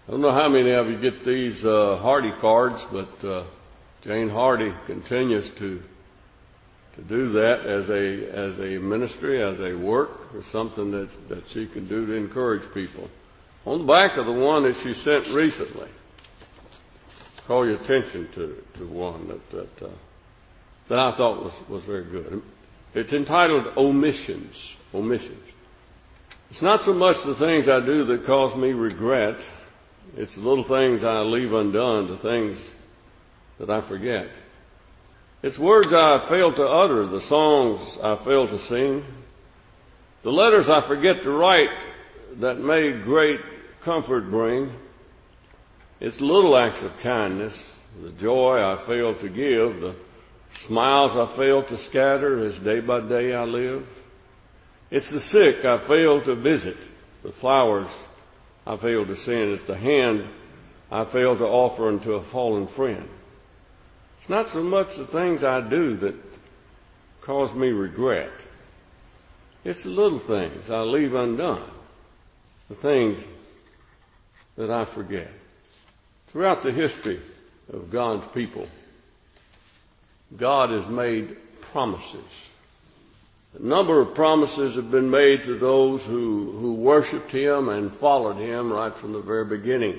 I don't know how many of you get these Hardy cards, but Jane Hardy continues to do that as a ministry, as a work, or something that she can do to encourage people. On the back of the one that she sent recently, call your attention to one that I thought was very good. It's entitled Omissions. Omissions. It's not so much the things I do that cause me regret. It's the little things I leave undone, the things that I forget. It's words I fail to utter, the songs I fail to sing, the letters I forget to write that may great comfort bring. It's little acts of kindness, the joy I fail to give, the smiles I fail to scatter as day by day I live. It's the sick I fail to visit, the flowers I fail to send. It's the hand I fail to offer unto a fallen friend. It's not so much the things I do that cause me regret. It's the little things I leave undone, the things that I forget. Throughout the history of God's people, God has made promises. A number of promises have been made to those who worshiped Him and followed Him right from the very beginning.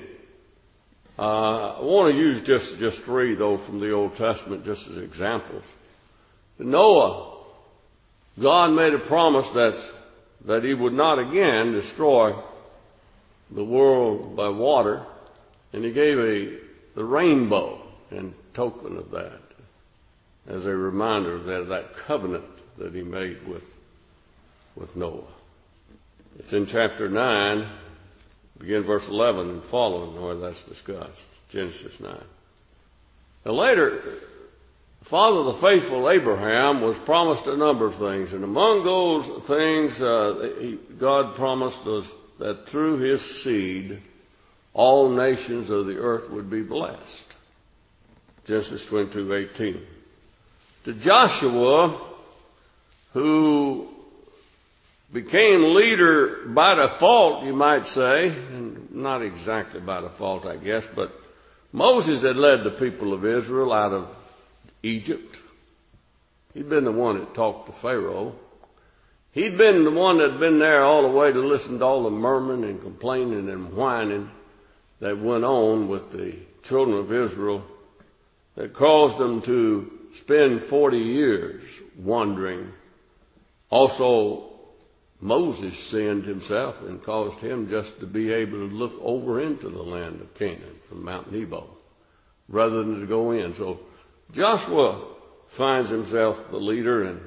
I want to use just three, though, from the Old Testament, just as examples. To Noah, God made a promise that He would not again destroy the world by water, and He gave the rainbow in token of that, as a reminder of that covenant that He made with Noah. It's in chapter 9, begin verse 11 and following, where that's discussed. Genesis 9. Now later, the father of the faithful Abraham was promised a number of things, and among those things, God promised us that through his seed, all nations of the earth would be blessed. Genesis 22:18. To Joshua, who became leader by default, you might say, and not exactly by default, I guess, but Moses had led the people of Israel out of Egypt. He'd been the one that talked to Pharaoh. He'd been the one that had been there all the way to listen to all the murmuring and complaining and whining that went on with the children of Israel, that caused them to spend 40 years wandering. Also, Moses sinned himself and caused him just to be able to look over into the land of Canaan from Mount Nebo rather than to go in. So Joshua finds himself the leader, and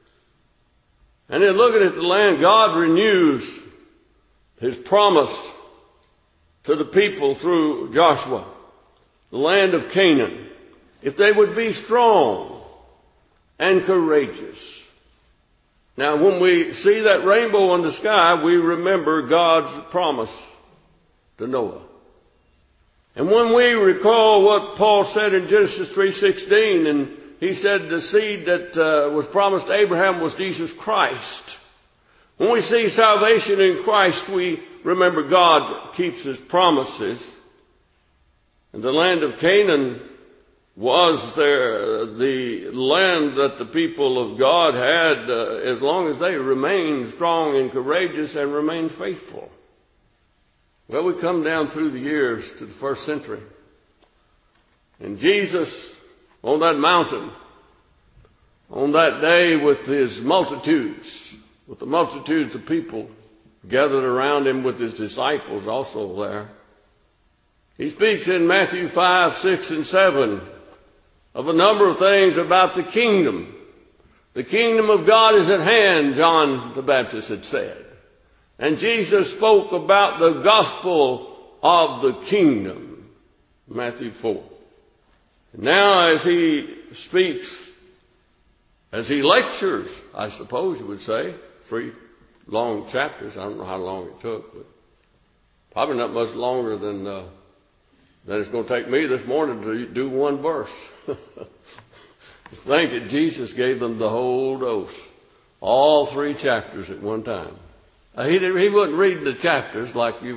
in looking at the land, God renews his promise to the people through Joshua, the land of Canaan, if they would be strong and courageous. Now, when we see that rainbow in the sky, we remember God's promise to Noah. And when we recall what Paul said in Genesis 3:16, and he said the seed that was promised to Abraham was Jesus Christ. When we see salvation in Christ, we remember God keeps his promises. And the land of Canaan was the land that the people of God had as long as they remained strong and courageous and remained faithful. Well, we come down through the years to the first century. And Jesus, on that mountain, on that day with his multitudes, with the multitudes of people gathered around him with his disciples also there, he speaks in Matthew 5, 6, and 7 of a number of things about the kingdom. The kingdom of God is at hand, John the Baptist had said. And Jesus spoke about the gospel of the kingdom, Matthew 4. And now as he speaks, as he lectures, I suppose you would say, 3 long chapters. I don't know how long it took, but probably not much longer than it's going to take me this morning to do one verse. Just think that Jesus gave them the whole dose, all 3 chapters at one time. He wouldn't read the chapters like you would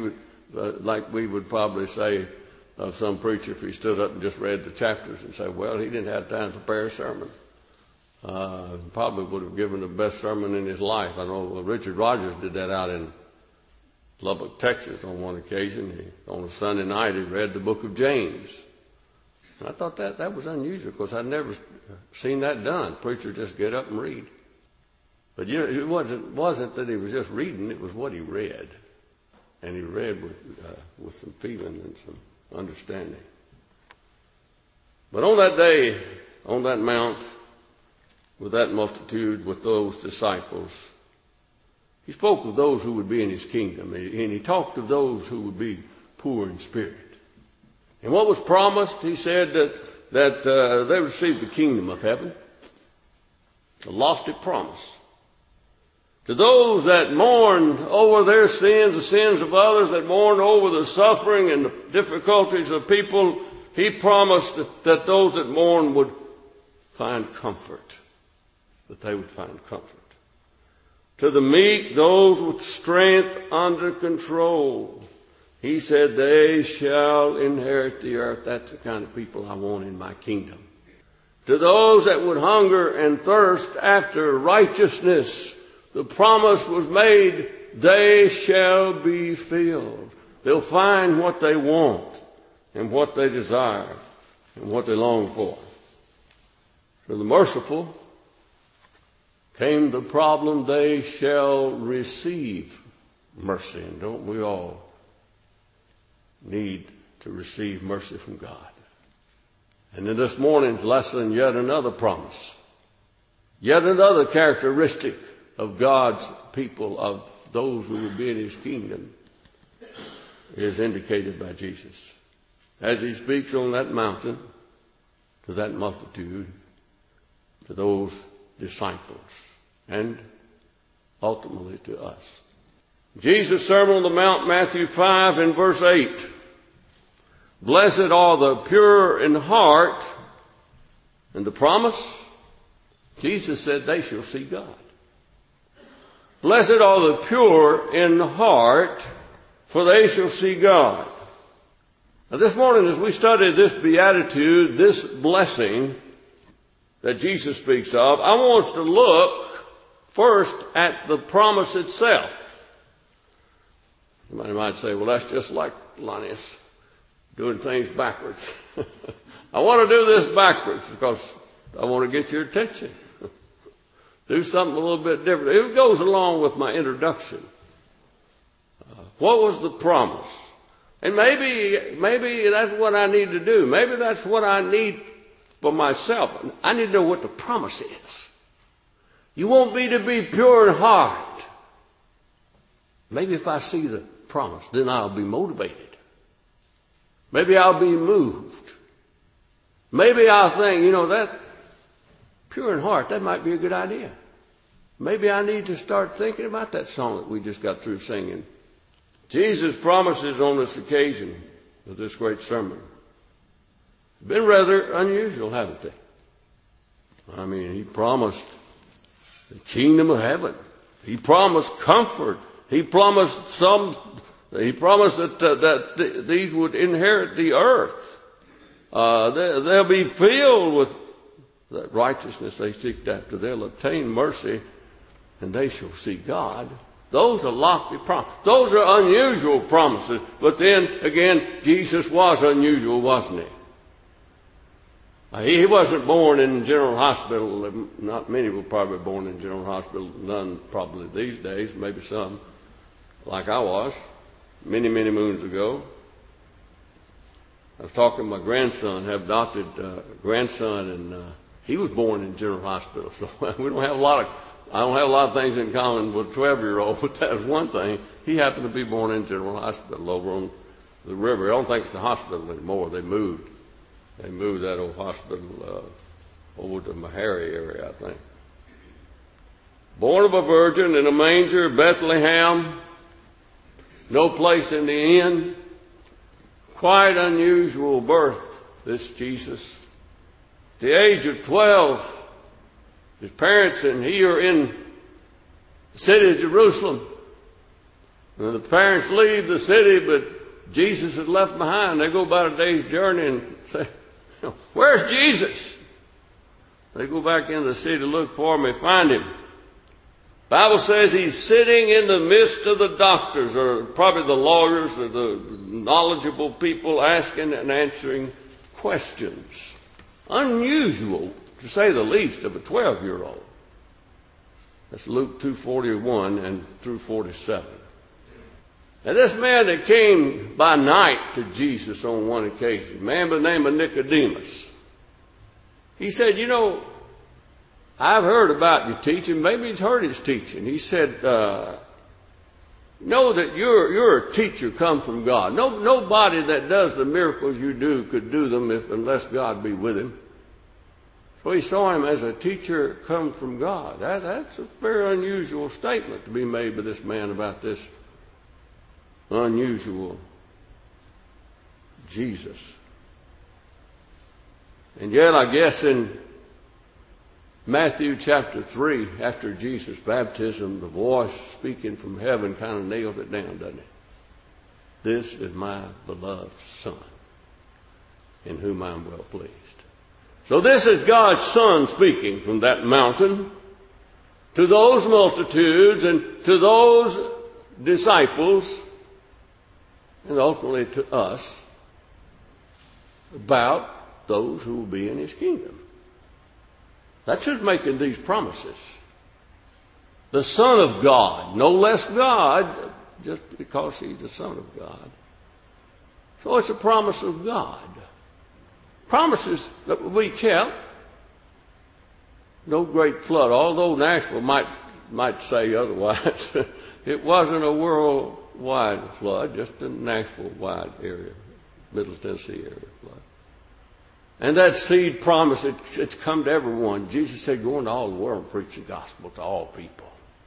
like we would probably say of some preacher if he stood up and just read the chapters and said, well, he didn't have time to prepare a sermon. Probably would have given the best sermon in his life. I know Richard Rogers did that out in Lubbock, Texas on one occasion. On a Sunday night, he read the book of James. And I thought that was unusual because I'd never seen that done. Preacher just get up and read. But you know, it wasn't that he was just reading, it was what he read. And he read with some feeling and some understanding. But on that day, on that mount, with that multitude, with those disciples, he spoke of those who would be in his kingdom, and he talked of those who would be poor in spirit. And what was promised, he said that they received the kingdom of heaven, a lofty promise. To those that mourn over their sins, the sins of others, that mourn over the suffering and the difficulties of people, he promised that those that mourn would find comfort, that they would find comfort. To the meek, those with strength under control, he said, they shall inherit the earth. That's the kind of people I want in my kingdom. To those that would hunger and thirst after righteousness, the promise was made, they shall be filled. They'll find what they want and what they desire and what they long for. To the merciful came the problem, they shall receive mercy. And don't we all need to receive mercy from God? And in this morning's lesson, yet another promise, yet another characteristic of God's people, of those who will be in his kingdom, is indicated by Jesus. As he speaks on that mountain to that multitude, to those disciples, and ultimately to us. Jesus' Sermon on the Mount, Matthew 5 and verse 8. Blessed are the pure in heart, and the promise, Jesus said they shall see God. Blessed are the pure in heart, for they shall see God. Now this morning as we study this beatitude, this blessing that Jesus speaks of, I want us to look first at the promise itself. Somebody might say, well, that's just like Linus doing things backwards. I want to do this backwards because I want to get your attention. Do something a little bit different. It goes along with my introduction. What was the promise? And maybe that's what I need to do. Maybe that's what I need for myself. I need to know what the promise is. You want me to be pure in heart. Maybe if I see the promise, then I'll be motivated. Maybe I'll be moved. Maybe I'll think, that pure in heart, that might be a good idea. Maybe I need to start thinking about that song that we just got through singing. Jesus' promises on this occasion of this great sermon have been rather unusual, haven't they? I mean, he promised the kingdom of heaven. He promised comfort. He promised that these would inherit the earth. They'll be filled with that righteousness they seek after. They'll obtain mercy, and they shall see God. Those are lofty promises. Those are unusual promises. But then, again, Jesus was unusual, wasn't he? He wasn't born in General Hospital. Not many were probably born in General Hospital. None probably these days. Maybe some, like I was, many, many moons ago. I was talking to my grandson, have adopted grandson, and he was born in General Hospital. So we don't have I don't have a lot of things in common with a 12-year-old, but that was one thing. He happened to be born in General Hospital over on the river. I don't think it's a hospital anymore. They moved that old hospital over to Meharry area, I think. Born of a virgin in a manger, Bethlehem, no place in the inn. Quite unusual birth, this Jesus. At the age of 12, his parents and he are in the city of Jerusalem. And the parents leave the city, but Jesus is left behind. They go about a day's journey and say, "Where's Jesus?" They go back into the city to look for him. They find him. The Bible says he's sitting in the midst of the doctors, or probably the lawyers, or the knowledgeable people, asking and answering questions. Unusual, to say the least, of a 12-year-old. That's Luke 2:41 and through 47. And this man that came by night to Jesus on one occasion, a man by the name of Nicodemus, he said, I've heard about your teaching. Maybe he's heard his teaching. He said, know that you're a teacher come from God. Nobody that does the miracles you do could do them unless God be with him. So he saw him as a teacher come from God. That's a very unusual statement to be made by this man about this unusual Jesus. And yet, I guess in Matthew chapter 3, after Jesus' baptism, the voice speaking from heaven kind of nails it down, doesn't it? This is my beloved Son, in whom I am well pleased. So this is God's Son speaking from that mountain to those multitudes and to those disciples, and ultimately to us, about those who will be in his kingdom. That's who's making these promises. The Son of God, no less God, just because he's the Son of God. So it's a promise of God. Promises that will be kept. No great flood, although Nashville might say otherwise. It wasn't a worldwide flood, just a Nashville-wide area, Middle Tennessee area flood. And that seed promise, it's come to everyone. Jesus said, go into all the world and preach the gospel to all people.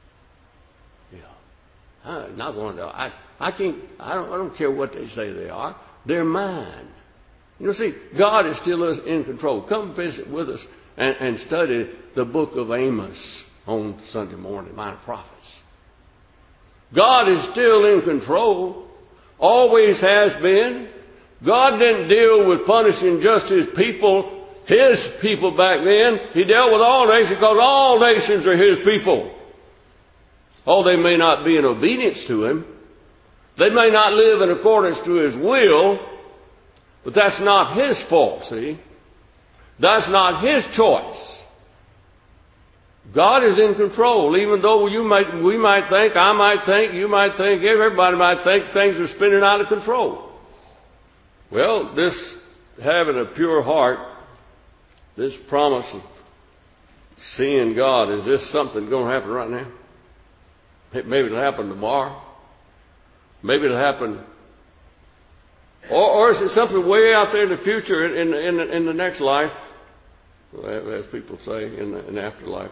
I'm not going to, I don't care what they say they are. They're mine. See, God is still in control. Come visit with us and study the book of Amos on Sunday morning, Minor Prophets. God is still in control. Always has been. God didn't deal with punishing just his people back then. He dealt with all nations because all nations are his people. Oh, they may not be in obedience to him. They may not live in accordance to his will, but that's not his fault, see? That's not his choice. God is in control, even though we might think, I might think, you might think, everybody might think things are spinning out of control. Well, this having a pure heart, this promise of seeing God, is this something going to happen right now? Maybe it'll happen tomorrow. Maybe it'll happen, or is it something way out there in the future, in the next life, as people say, in the afterlife?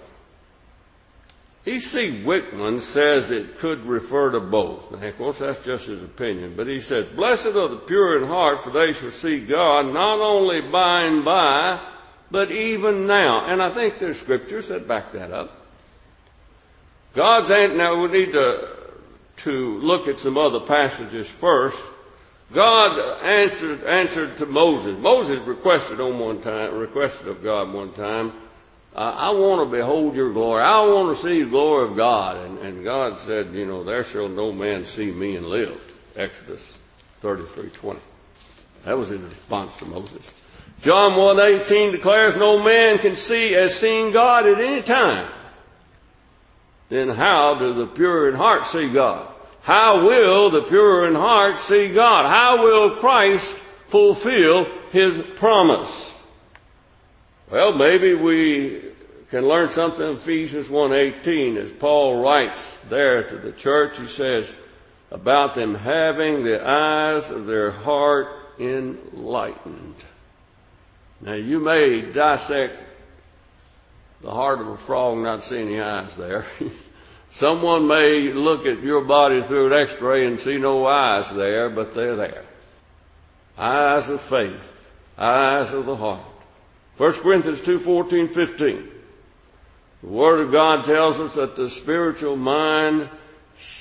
E.C. Wickman says it could refer to both. Now, of course, that's just his opinion. But he says, blessed are the pure in heart, for they shall see God, not only by and by, but even now. And I think there's scriptures that back that up. Now we need to look at some other passages first. God answered to Moses. Moses requested of God one time, I want to behold your glory. I want to see the glory of God. And God said, there shall no man see me and live. Exodus 33:20. That was his response to Moses. John 1:18 declares no man can see as seeing God at any time. Then how do the pure in heart see God? How will the pure in heart see God? How will Christ fulfill his promise? Well, maybe we can learn something in Ephesians 1:18 as Paul writes there to the church. He says about them having the eyes of their heart enlightened. Now you may dissect the heart of a frog and not see any eyes there. Someone may look at your body through an x-ray and see no eyes there, but they're there. Eyes of faith, eyes of the heart. 1 Corinthians 2:14-15. The Word of God tells us that the spiritual mind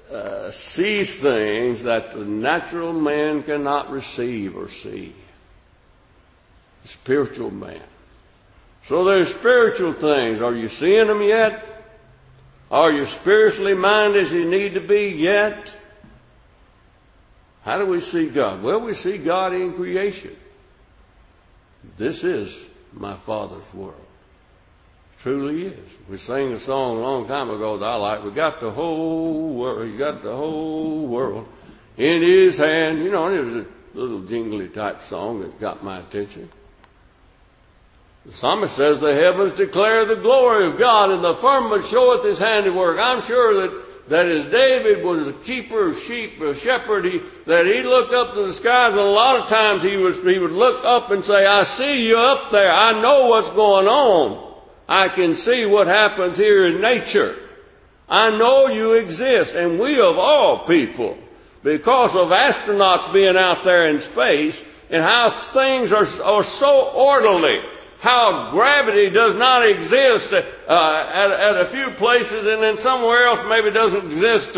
sees things that the natural man cannot receive or see. The spiritual man. So there's spiritual things. Are you seeing them yet? Are you spiritually minded as you need to be yet? How do we see God? Well, we see God in creation. This is my Father's world. It truly is. We sang a song a long time ago that I like. We got the whole world. He got the whole world in His hand. You know, it was a little jingly type song that got my attention. The psalmist says, the heavens declare the glory of God, and the firmament showeth His handiwork. I'm sure that as David was a keeper of sheep, a shepherd, that he looked up to the skies, and a lot of times he would look up and say, I see you up there. I know what's going on. I can see what happens here in nature. I know you exist, and we of all people, because of astronauts being out there in space, and how things are so orderly. How gravity does not exist at a few places, and then somewhere else maybe doesn't exist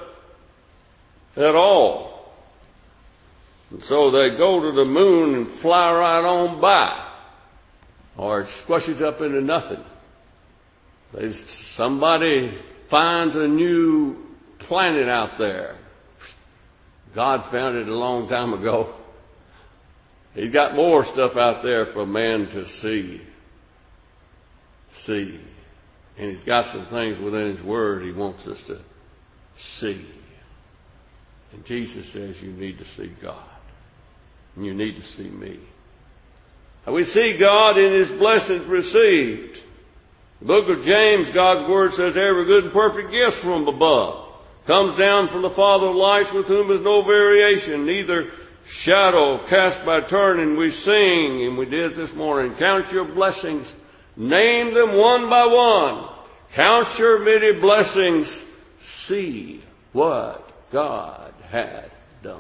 at all. And so they go to the moon and fly right on by, or it squishes up into nothing. Somebody finds a new planet out there. God found it a long time ago. He's got more stuff out there for man to see. And He's got some things within His Word He wants us to see. And Jesus says you need to see God. And you need to see me. And we see God in His blessings received. The book of James, God's Word says, every good and perfect gift from above comes down from the Father of lights, with whom is no variation, neither shadow cast by turning. We sing, and we did it this morning, count your blessings, name them one by one, count your many blessings, see what God hath done.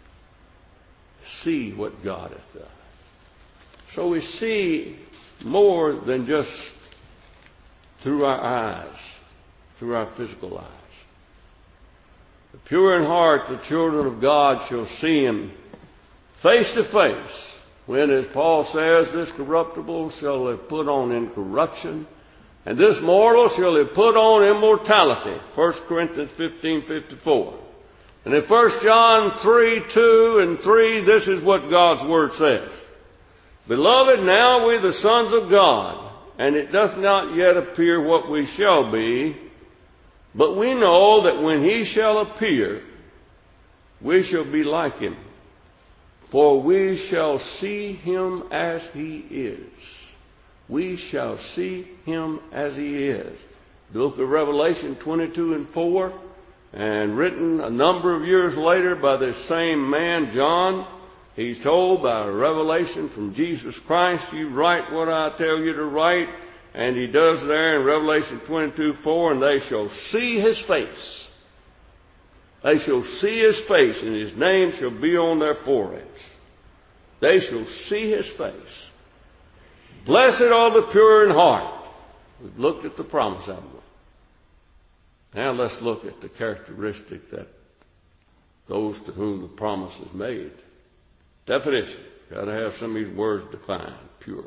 See what God hath done. So we see more than just through our eyes, through our physical eyes. The pure in heart, the children of God shall see Him face to face, when, as Paul says, this corruptible shall have put on incorruption, and this mortal shall have put on immortality. 1 Corinthians 15:54. And in 1 John 3:2 and 3, this is what God's Word says. Beloved, now we the sons of God, and it doth not yet appear what we shall be, but we know that when He shall appear, we shall be like Him. For we shall see Him as He is. We shall see Him as He is. The book of Revelation 22 and 4, and written a number of years later by this same man, John. He's told by a revelation from Jesus Christ, you write what I tell you to write. And he does there in Revelation 22:4, and they shall see His face. They shall see His face, and His name shall be on their foreheads. They shall see His face. Blessed are the pure in heart. We've looked at the promise of them. Now let's look at the characteristic that those to whom the promise is made. Definition. Got to have some of these words defined. Pure.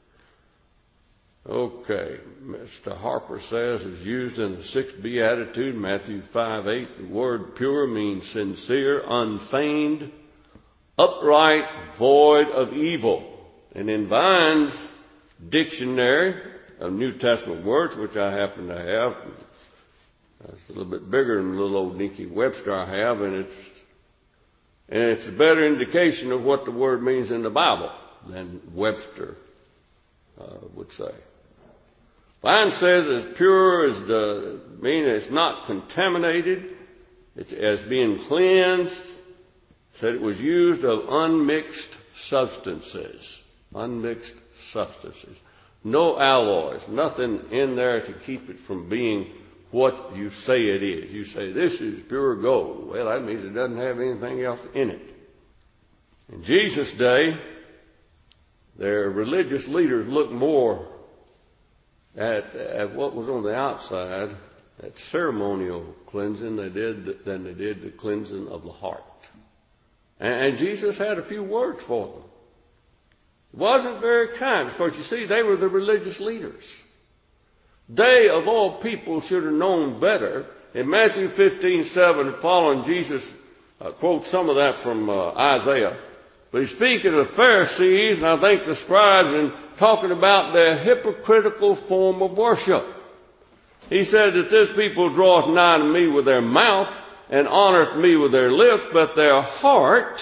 Okay, Mr. Harper says it's used in the 6th Beatitude, Matthew 5:8. The word pure means sincere, unfeigned, upright, void of evil. And in Vine's dictionary of New Testament words, which I happen to have, that's a little bit bigger than the little old Nicky Webster I have, and it's a better indication of what the word means in the Bible than Webster would say. Vine says as pure as meaning it's not contaminated, it's as being cleansed. Said it was used of unmixed substances. Unmixed substances. No alloys, nothing in there to keep it from being what you say it is. You say this is pure gold. Well, that means it doesn't have anything else in it. In Jesus' day, their religious leaders looked more at what was on the outside that ceremonial cleansing than they did the cleansing of the heart. And Jesus had a few words for them. It wasn't very kind, because you see, they were the religious leaders. They, of all people, should have known better. In Matthew 15:7 following, Jesus quotes some of that from Isaiah. But he's speaking of the Pharisees, and I think the scribes, and talking about their hypocritical form of worship. He said that this people draweth nigh to me with their mouth, and honoreth me with their lips, but their heart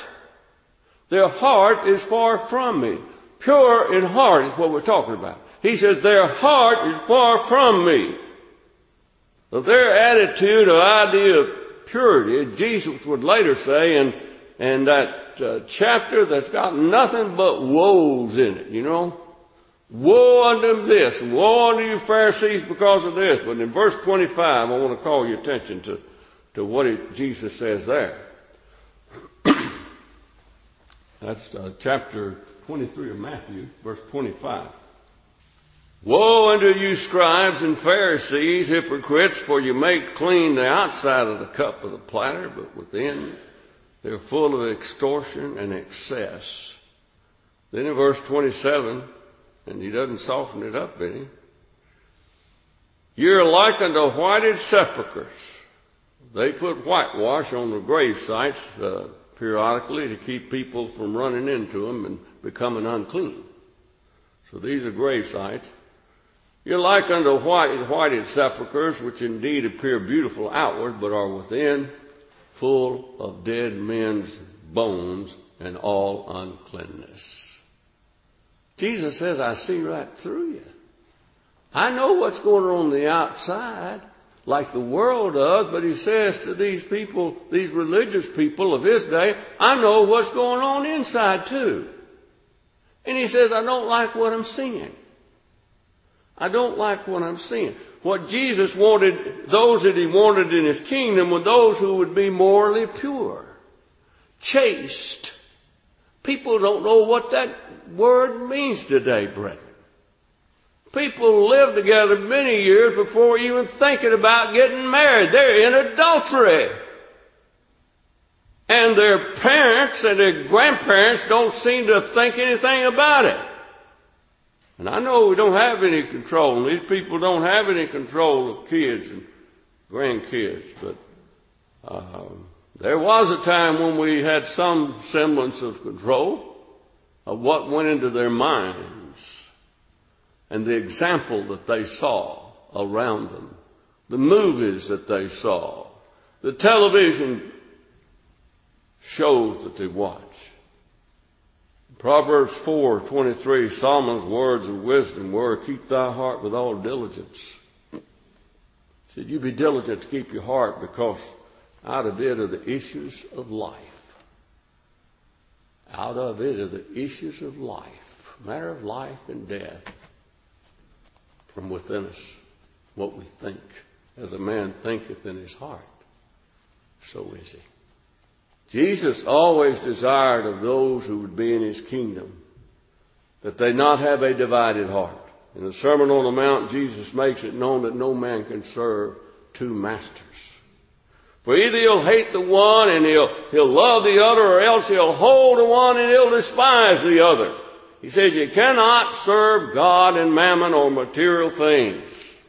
is far from me. Pure in heart is what we're talking about. He says their heart is far from me. So their attitude or idea of purity, Jesus would later say in that chapter that's got nothing but woes in it, you know. Woe unto this, and woe unto you Pharisees because of this. But in verse 25, I want to call your attention to what Jesus says there. That's chapter 23 of Matthew, verse 25. Woe unto you scribes and Pharisees, hypocrites, for you make clean the outside of the cup of the platter, but within they're full of extortion and excess. Then in verse 27, and he doesn't soften it up any, you're like unto whited sepulchres. They put whitewash on the grave sites periodically to keep people from running into them and becoming unclean. So these are grave sites. You're like unto whited sepulchres, which indeed appear beautiful outward, but are within full of dead men's bones and all uncleanness. Jesus says, I see right through you. I know what's going on the outside, like the world does, but he says to these people, these religious people of his day, I know what's going on inside too. And he says, I don't like what I'm seeing. I don't like what I'm seeing. What Jesus wanted, those that he wanted in his kingdom, were those who would be morally pure, chaste. People don't know what that word means today, brethren. People live together many years before even thinking about getting married. They're in adultery. And their parents and their grandparents don't seem to think anything about it. And I know we don't have any control. These people don't have any control of kids and grandkids. But there was a time when we had some semblance of control of what went into their minds and the example that they saw around them, the movies that they saw, the television shows that they watch. Proverbs 4:23, Solomon's words of wisdom were, keep thy heart with all diligence. He said, you be diligent to keep your heart, because out of it are the issues of life. Out of it are the issues of life. Matter of life and death. From within us, what we think. As a man thinketh in his heart, so is he. Jesus always desired of those who would be in his kingdom that they not have a divided heart. In the Sermon on the Mount, Jesus makes it known that no man can serve two masters. For either he'll hate the one and he'll love the other, or else he'll hold the one and he'll despise the other. He says you cannot serve God and mammon or material things.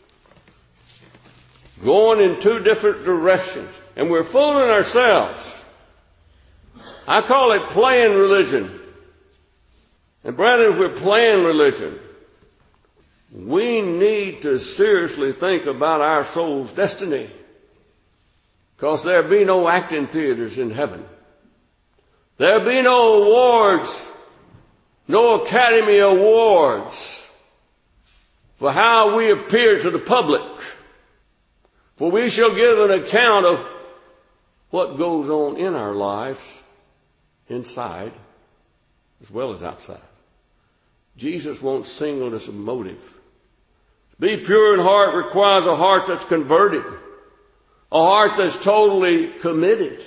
Going in two different directions. And we're fooling ourselves. I call it playing religion. And brethren, if we're playing religion, we need to seriously think about our soul's destiny. Because there'll be no acting theaters in heaven. There'll be no awards, no Academy Awards for how we appear to the public. For we shall give an account of what goes on in our lives, inside as well as outside. Jesus wants singleness of motive. To be pure in heart requires a heart that's converted, a heart that's totally committed.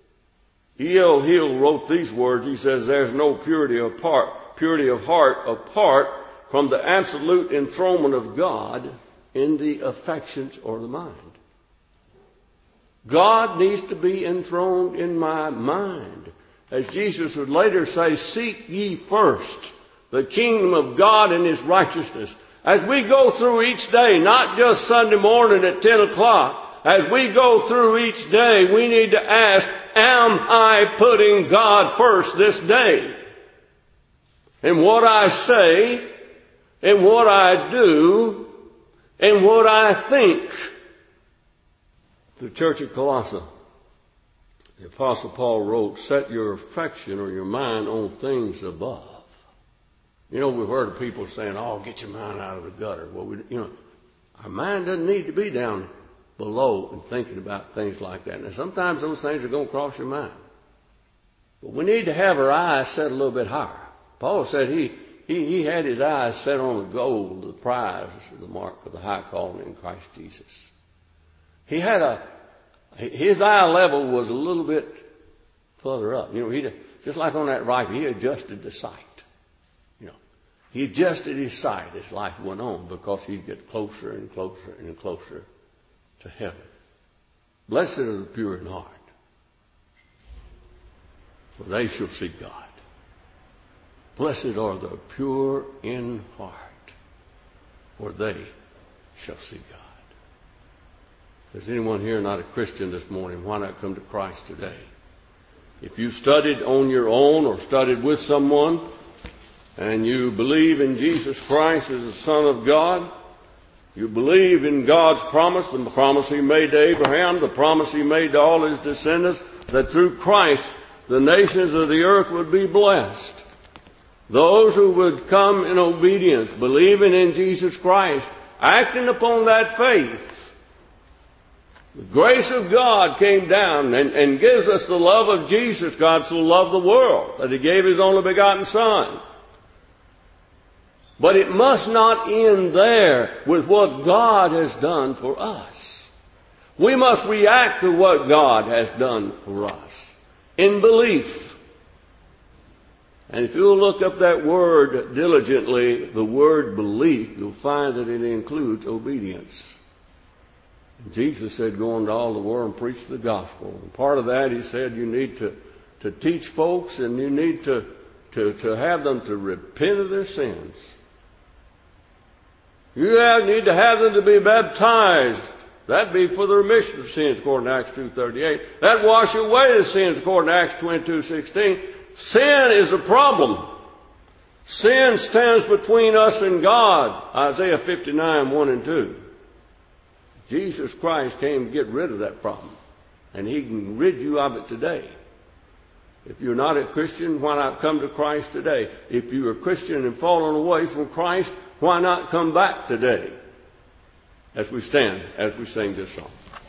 E.L. wrote these words. He says, there's no purity of heart apart from the absolute enthronement of God in the affections or the mind. God needs to be enthroned in my mind. As Jesus would later say, seek ye first the kingdom of God and His righteousness. As we go through each day, not just Sunday morning at 10 o'clock, as we go through each day, we need to ask, am I putting God first this day? In what I say, in what I do, in what I think. The church at Colossae, the Apostle Paul wrote, set your affection or your mind on things above. You know, we've heard of people saying, oh, get your mind out of the gutter. Well, our mind doesn't need to be down below and thinking about things like that. Now, sometimes those things are going to cross your mind. But we need to have our eyes set a little bit higher. Paul said he had his eyes set on the goal, the prize, the mark of the high calling in Christ Jesus. He had his eye level was a little bit further up. You know, just like on that rifle, he adjusted the sight. You know, he adjusted his sight as life went on because he'd get closer and closer and closer to heaven. Blessed are the pure in heart, for they shall see God. Blessed are the pure in heart, for they shall see God. If there's anyone here not a Christian this morning, why not come to Christ today? If you studied on your own or studied with someone, and you believe in Jesus Christ as the Son of God, you believe in God's promise, the promise He made to Abraham, the promise He made to all His descendants, that through Christ the nations of the earth would be blessed. Those who would come in obedience, believing in Jesus Christ, acting upon that faith. The grace of God came down and gives us the love of Jesus. God so loved the world that He gave His only begotten Son. But it must not end there with what God has done for us. We must react to what God has done for us in belief. And if you'll look up that word diligently, the word belief, you'll find that it includes obedience. And Jesus said, go into all the world and preach the gospel. And part of that, He said, you need to teach folks, and you need to have them to repent of their sins. You need to have them to be baptized. That'd be for the remission of sins, according to Acts 2:38. That'd wash away the sins, according to Acts 22:16. Sin is a problem. Sin stands between us and God. Isaiah 59:1 and 2. Jesus Christ came to get rid of that problem. And He can rid you of it today. If you're not a Christian, why not come to Christ today? If you're a Christian and fallen away from Christ, why not come back today? As we stand, as we sing this song.